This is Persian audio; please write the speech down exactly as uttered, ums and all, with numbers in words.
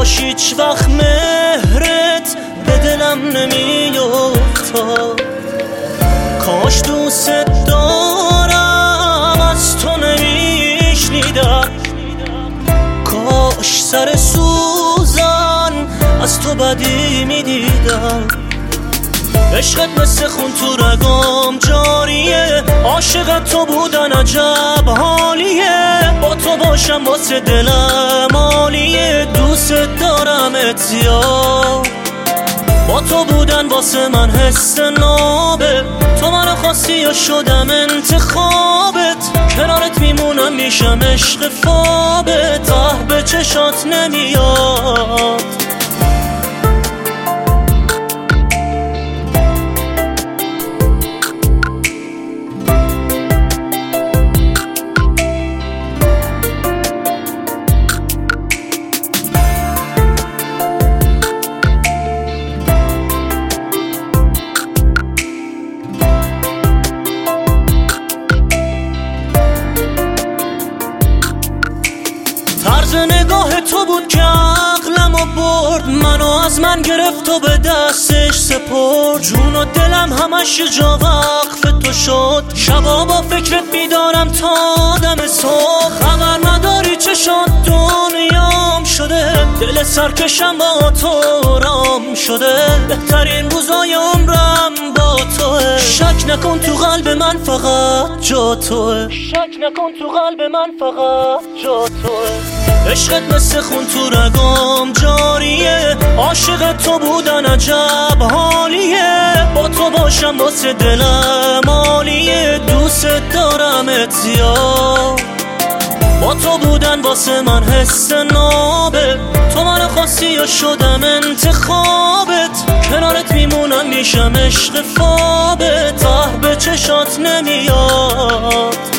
کاش هیچ وقت مهرت به دلم نمیافتاد، کاش دوست دارم از تو نمیشنیدم، کاش سر سوزن از تو بدی میدیدم. عشقت مثل خون تو رگام جاریه، عاشق تو بودن عجب حالیه، با تو باشم واسه دلم عالیه، دوست دارم اتیاب، با تو بودن واسه من حس نابه، تو منو خواستی یا شدم انتخابت، کنارت میمونم میشم عشق فابت، اه به چشات نمیاد. طرز نگاه تو بود که عقلمو برد، منو از من گرفت و به دستش سپرد، جون و دلم همش جا وقف تو شد، شبا با فکرت بیدارم تا دم صبح، خبر نداری چشات دنیام شده، دل سرکشم با تو رام شده، بهترین روزای عمرم با توه، شک نکن تو قلب من فقط جا توه، شک نکن تو قلب من فقط جا توه. عشقت مثل خون تو رگام جاریه، عاشق تو بودن عجب حالیه، با تو باشم واسه دلم عالیه، دوست دارم اتیاب، با تو بودن واسه من حس نابه، تو منو خواستی یا شدم انتخابت، کنارت میمونم میشم عشق فابت، اه به چشات نمیاد.